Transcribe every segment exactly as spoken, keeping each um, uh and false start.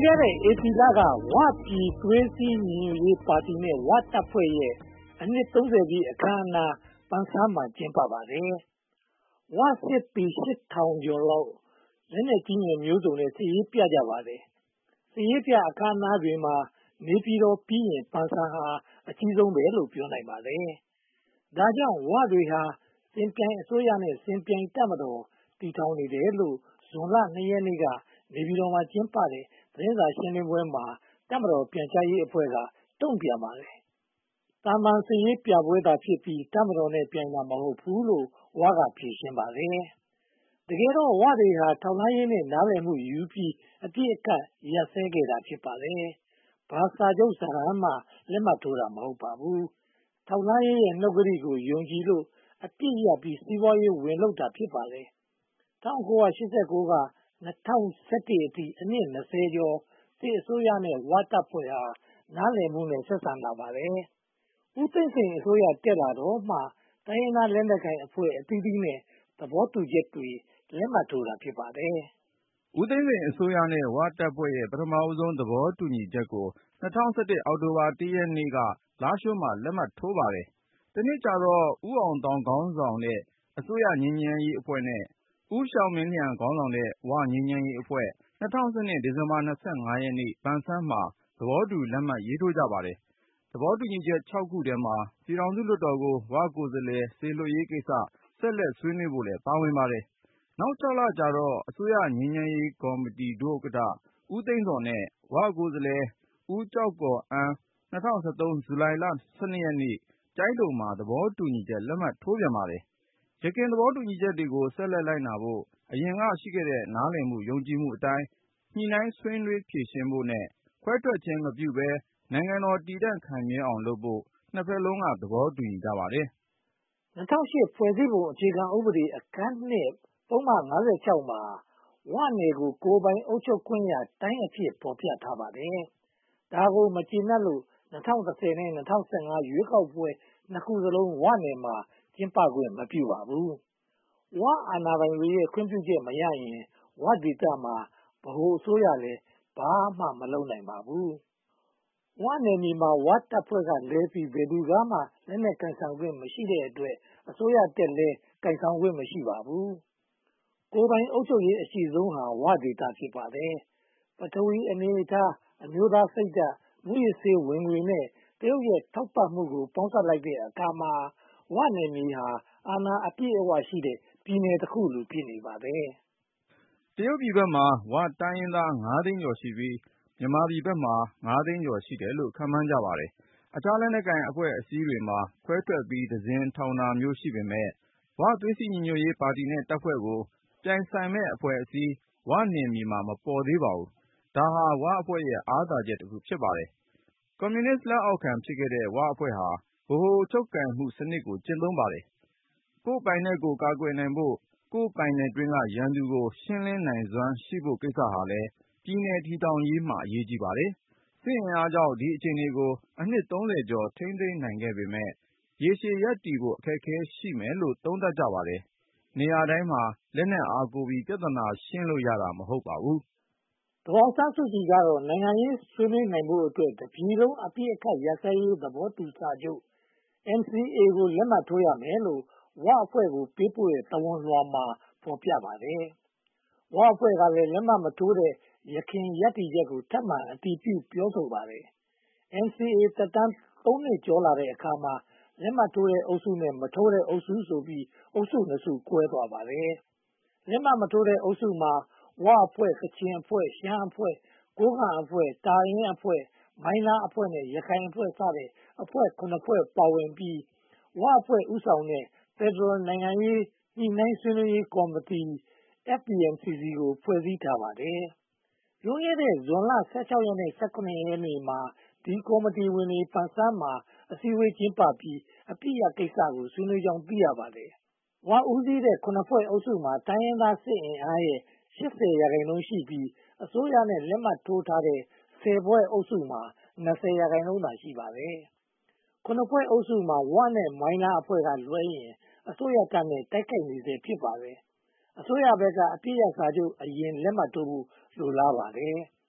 ခဲ့တဲ့ဧပြီလကဝပြည်သွေးစည်းညီညွတ်ရေးပါတီနဲ့ဝတပ်ဖွဲ့ရဲ့အနှစ် ပြည့်အခမ်းအနားပန်ဆန်းမှာကျင်းပပါတယ်။ဝစစ်သည်ရှစ်ထောင်ကျော်လောက်လက်နက်ကြီးငယ်မျိုးစုံနဲ့စစ်ရေးပြကြပါတယ်။စစ်ရေးပြအခမ်းအနားတွေမှာနေပြည်တော်ပြီးရင်ပန်ဆန်းဟာအကြီးဆုံးပဲလို့ပြောနိုင်ပါတယ်။ဒါကြောင့်ဝတွေဟာစင်ပြိုင်အစိုးရနဲ့စင်ပြိုင်တပ်မတော်တည်ထောင်နေတယ်လို့ဇွန်လ ရက်နေ့ကနေပြည်တော်မှာကျင်းပတဲ့သတင်းစာရှင်းလင်းပွဲမှာတပ်မတော်ပြန်ကြားရေးအဖွဲ့ကတုံ့ပြန်ပါတယ်။တာမန်စစ်ရေးပြပွဲသာဖြစ်ပြီးတပ်မတော်နဲ့ပြိုင်တာမဟုတ်ဘူးလို့ဝကဖြေရှင်းပါတယ်။တကယ်တော့ဝတွေဟာထောက်လှမ်းရေးနဲ့နားလည်မှုယူပြီးအပြစ်အကန့်ရပ်စဲခဲ့တာဖြစ်ပါတယ်။ဘာစာချုပ်စာတမ်းမှလက်မှတ်ထိုးတာမဟုတ်ပါဘူး။ထောက်လှမ်းရေးရဲ့နှုတ်ကတိကိုယုံကြည်လို့အပြစ်ရပ်ပြီးစီးပွားရေးဝင်လုပ်တာဖြစ်ပါတယ်။၁၉၈၉ က၂၀၁၁ အထိအနှစ် ကျော်စစ်အစိုးရနဲ့ဝတပ်ဖွဲ့ဟာနားလည်မှုနဲ့ဆက်ဆံလာပါတယ်။ဦးသိန်းစိန်အစိုးရတက်လာတော့မှတိုင်းရင်းသားလက်နက်ကိုင်အဖွဲ့အသီးသီးနဲ့သဘောတူချက်တွေလက်မှတ်ထိုးတာဖြစ်ပါတယ်။ဦးသိန်းစိန်အစိုးရနဲ့ဝတပ်ဖွဲ့ရဲ့ပထမဆုံးသဘောတူညီချက်ကို၂၀၁၁ အောက်တိုဘာ ရက်နေ့ကလားရှိုးမှာလက်မှတ်ထိုးပါတယ်။တနှစ်ကြာတော့ဦးအောင်သောင်းခေါင်းဆောင်တဲ့အစိုးရငြိမ်းချမ်းရေးအဖွဲ့နဲ့ဦးရှောင်မင်းလျံခေါင်းဆောင်တဲ့ဝငြိမ်းချမ်းရေးအဖွဲ့၂၀၁၂ ဒီဇင်ဘာ ရက်နေ့ပန်ဆန်းမှာသဘောတူလက်မှတ်ရေးထိုးကြပါတယ်။သဘောတူညီချက် ခုထဲမှာပြည်ထောင်စုလွှတ်တော်ကိုဝကိုယ်စားလှယ်စေလွှတ်ရေးကိစ္စဆက်လက်ဆွေးနွေးဖို့လည်းပါဝင်ပါတယ်။နောက် လကြာတော့အစိုးရငြိမ်းချမ်းရေးကော်မတီဒုဥက္ကဋ္ဌဦးသိန်းဇော်နဲ့ဝကိုယ်စားလှယ်ဦးကျောက်ကော်အန်း၂၀၁၃ ဇူလိုင် ရက်နေ့ကျိုင်းတုံမှာသဘောတူညီချက်လက်မှတ်ထိုးပြန်ပါတယ်။ယခင်သဘောတူညီချက်တွေကိုဆက်လက်လိုက်နာဖို့အရင်ကရှိခဲ့တဲ့နားလည်မှုယုံကြည်မှုအတိုင်းညှိနှိုင်းဆွေးနွေးဖြေရှင်းဖို့နဲ့ခွဲထွက်ခြင်းမပြုဘဲနိုင်ငံတော်တည်တံ့ခိုင်မြဲအောင်လုပ်ဖို့နှစ်ဖက်လုံးကသဘောတူညီကြပါတယ်။၂၀၀၈ ဖွဲ့စည်းပုံအခြေခံဥပဒေအခန်း ပုဒ်မ မှာဝနယ်ကိုကိုယ်ပိုင်အုပ်ချုပ်ခွင့်ရတိုင်းအဖြစ်ဖော်ပြထားပါတယ်။ဒါကိုမကျေနပ်လို့၂၀၁၀ နဲ့ ၂၀၁၅ ရွေးကောက်ပွဲနှစ်ခုစလုံးဝနယ်မှာကျင်းပခွင့်မပြုပါဘူး။ဝအာဏာပိုင်တွေရဲ့ခွင့်ပြုချက်မရရင်ဝဒေသမှာဗဟိုအစိုးရလည်းဘာမှမလုပ်နိုင်ပါဘူး။ဝနယ်မြေမှာဝတပ်ဖွဲ့ကလဲပြီးဘယ်သူကမှလက်နက်ကိုင်ဆောင်ခွင့်မရှိတဲ့အတွက်အစိုးရတပ်လည်းကိုင်ဆောင်ခွင့်မရှိပါဘူး။ကိုယ်ပိုင်အုပ်ချုပ်ရေးအရှိဆုံးဟာဝဒေသဖြစ်ပါတယ်။ပထဝီအနေအထားအမျိုးသားစိတ်ဓါတ်မူးယစ်ဆေးဝင်ငွေနဲ့တရုတ်ရဲ့ထောက်ပံ့မှုကိုပေါင်းစပ်လိုက်တဲ့အခါမှာဝနယ်မြေဟာအာဏာအပြည့်အဝရှိတဲ့ပြည်နယ်တခုလိုဖြစ်နေပါတယ်။တရုတ်ပြည်ဘက်မှာဝတိုင်းရင်းသား ငါးသိန်းကျော်ရှိပြီးမြန်မာပြည်ဘက်မှာ ငါးသိန်းကျော်ရှိတယ်လို့ခန့်မှန်းကြပါတယ်။အခြားလက်နက်ကိုင်အဖွဲ့အစည်းတွေမှာခွဲထွက်ပြီးတစင်းထောင်တာမျိုးရှိပေမယ့်ဝသွေးစည်းညီညွတ်ရေးပါတီနဲ့တပ်ဖွဲ့ကိုပြိုင်ဆိုင်မဲ့အဖွဲ့အစည်းဝနယ်မြေမှာမပေါ်သေးပါဘူး။ဒါဟာဝအဖွဲ့ရဲ့အားသာချက်တခုဖြစ်ပါတယ်။ကွန်မြူနစ်လက်အောက်ခံဖြစ်ခဲ့တဲ့ဝအဖွဲ့ဟာဗဟိုချုပ်ကိုင်မှုစနစ်ကိုကျင့်သုံးပါတယ်။ကိုယ့်ပိုင်နဲ့ကိုယ်ကာကွယ်နိုင်ဖို့ကိုယ့်ပိုင်နယ်တွင်းကရန်သူကိုရှင်းလင်းနိုင်စွမ်းရှိဖို့ကိစ္စဟာလည်းပြည်နယ်တည်ထောင်ရေးမှာအရေးကြီးပါတယ်။စစ်အင်အားကြောင့်ဒီအခြေအနေကိုအနှစ် ကျော်ထိန်းသိမ်းနိုင်ခဲ့ပေမယ့်ရေရှည်ရပ်တည်ဖို့အခက်အခဲရှိမယ်လို့သုံးသပ်ကြပါတယ်။နေရာတိုင်းမှာလက်နက်အားကိုးပြီးပြဿနာရှင်းလို့ရတာမဟုတ်ပါဘူး။ဒေါ်အောင်ဆန်းစုကြည်ကတော့နိုင်ငံရေးဆွေးနွေးနိုင်ဖို့အတွက်တပြည်လုံးအပြည့်အခတ်ရပ်စဲရေးသဘောတူစာချုပ် N C A ကိုလက်မှတ်ထိုးရမယ်လို့ဝအဖွဲ့ကိုပေးပို့တဲ့သဝဏ်လွှာမှာဖော်ပြပါတယ်။ဝအဖွဲ့ကလည်းလက်မှတ်မထိုးတဲ့ယခင်ရပ်တည်ချက်ကိုထပ်မံအတည်ပြုပြောဆိုပါတယ်။ N C A သက်တမ်း နှစ်ကျော်လာတဲ့အခါမှာလက်မှတ်ထိုးတဲ့အုပ်စုနဲ့မထိုးတဲ့အုပ်စုဆိုပြီးအုပ်စုနှစ်စုကွဲသွားပါတယ်။လက်မှတ်မထိုးတဲ့အုပ်စုမှာဝအဖွဲ့၊ကချင်အဖွဲ့၊ရှမ်းအဖွဲ့၊ကိုးကန့်အဖွဲ့၊တာအင်းအဖွဲ့၊မိုင်းလားအဖွဲ့နဲ့ရခိုင်အဖွဲ့စတဲ့အဖွဲ့ ဖွဲ့ပါဝင်ပြီးဝအဖွဲ့ဦးဆောင်တဲ့ဖယ်ဒရယ်နိုင်ငံရေးညှိနှိုင်းဆွေးနွေးရေးကော်မတီ F P N C C ကိုဖွဲ့စည်းထားပါတယ်။လွန်ခဲ့တဲ့ဇွန်လ ရက်နဲ့ ရက်နေ့မှာဒီကော်မတီဝင်တွေပန်ဆန်းမှာအစည်းအဝေးကျင်းပပြီးအပစ်ရပ်ကိစ္စကိုဆွေးနွေးကြောင်းသိရပါတယ်။ဝဦးစီးတဲ့ ဖွဲ့အုပ်စုမှာတိုင်းရင်းသားစစ်အင်အားရဲ့ ရာခိုင်နှုန်းရှိပြီးအစိုးရနဲ့လက်မှတ်ထိုးထားတဲ့ ဖွဲ့အုပ်စုမှာ ရာခိုင်နှုန်းသာရှိပါတယ်။ ဖွဲ့အုပ်စုမှာဝနဲ့မိုင်းလားအဖွဲ့ကလွဲရင်အစိုးရတပ်နဲ့တိုက်ခိုက်နေဆဲဖြစ်ပါတယ်။ အစိုးရဘက်ကအပစ်ရပ်စာချုပ်အရင်လက်မှတ်ထိုးဖို့လိုလားပါတယ်။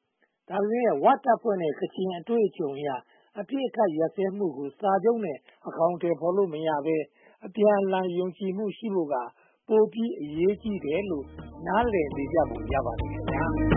။ဒါပေမဲ့ ဝတပ်ဖွဲ့နဲ့ ကချင်အတွေ့အကြုံအရ အပစ်အခတ်ရပ်စဲမှုကို စာချုပ်နဲ့ အကောင်အထည်ဖော်လို့မရဘဲ အပြန်အလှန် ယုံကြည်မှုရှိဖို့က ပိုပြီးအရေးကြီးတယ်လို့ နားလည်နေကြပုံရပါတယ်။